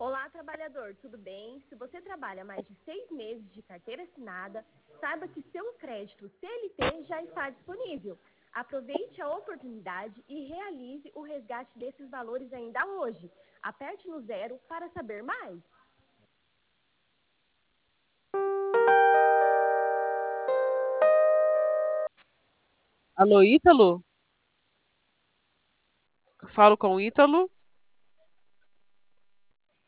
Olá, trabalhador, tudo bem? Se você trabalha mais de 6 meses de carteira assinada, saiba que seu crédito CLT já está disponível. Aproveite a oportunidade e realize o resgate desses valores ainda hoje. Aperte no zero para saber mais. Alô, Ítalo? Falo com o Ítalo.